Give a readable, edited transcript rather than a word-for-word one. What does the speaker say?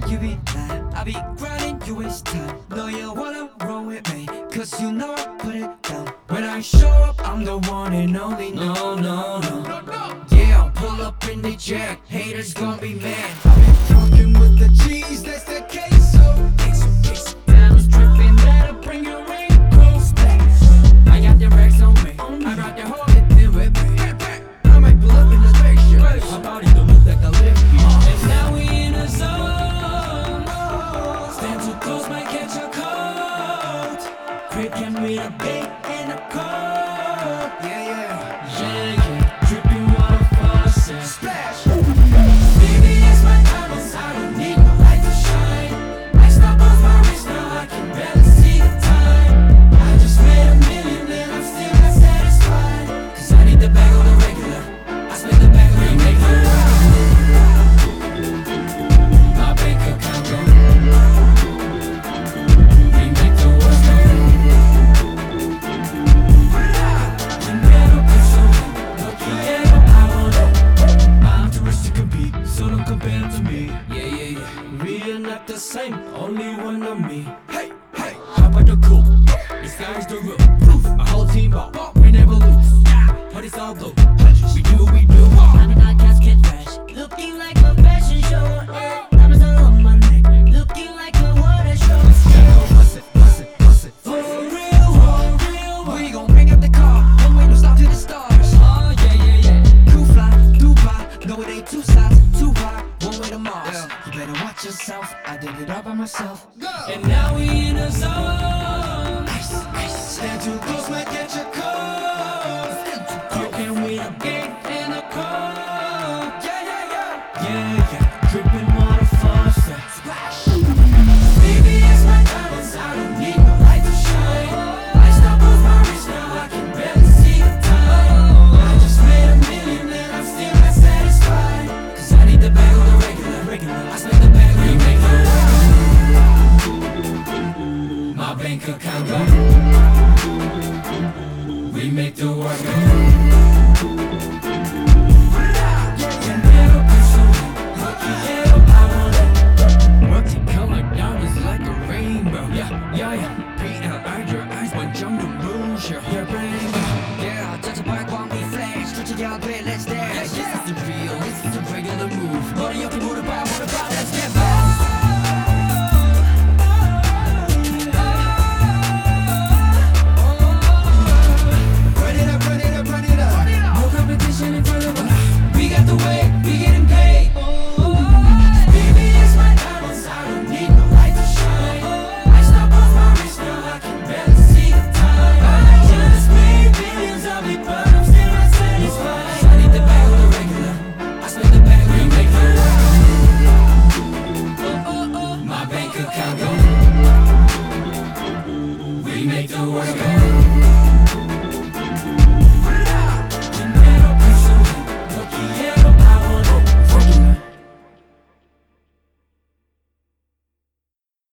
you be lying. I be grinding, you waste time. No, you wanna roll with me, cause you know I put it down. When I show up, I'm the one and only. No, no, no. Yeah, I'll pull up in the jack. Haters gon' be mad. I be fucking with the G's, that's the queso. Diamonds dripping, better bring your raincoat. I got the racks on me. I brought the whole thing with me. I might pull up in the spaceship. My body don't look like a lift. And now we in a zone. Stand too close, might catch a cold. Quick and with a bait and a cold. Yeah. Dripping water faucet. Splash. Baby, it's my diamonds. I don't need no light to shine. I stop off my wrist, now I can barely see the time. I just made $1 million and I'm still not satisfied. Cause I need the bag on the regular. I spend the bag on the regular. My bank account go. We make the world go. Dinero peso, no quiero, I want it. I'm too rich to compete, so don't compare to me. Yeah. We are not the same, only one of me. Hey, hop out the coupe, the sky's the roof. My whole team ball, we never lose. Party's all blue, we do what we do. I'm in our casket fresh, looking like a fashion show. Diamonds all on my neck, looking like a water show. Bust it. For real, we gon' bring up the car. One way, no stop to the stars. Oh, yeah. Cool fly, Dubai, no it ain't two sides, too high, one way to Mars. You better watch yourself, I did it all by myself. Go. And now we in a zone. Stand too close, might catch a cold. Broken with a gate and a cold. Yeah. Dripping water faucet. Splash. Baby, it's my diamonds, I don't need no light to shine. I stop off my wrist, now I can barely see the time. I just made $1 million and I'm still not satisfied. Cause I need the bag on the regular. I spend the bag on the regular. My bank account go. We make the world go. Dinero peso, no quiero, I want it. Multicolored diamonds like a rainbow. Yeah. Paint out your eyes, one jungle moves your rainbow. Yeah, touch a black one, we flash. Stretch it out, let's dance. This is the real, this is the regular move. Money up and move the bar, let's get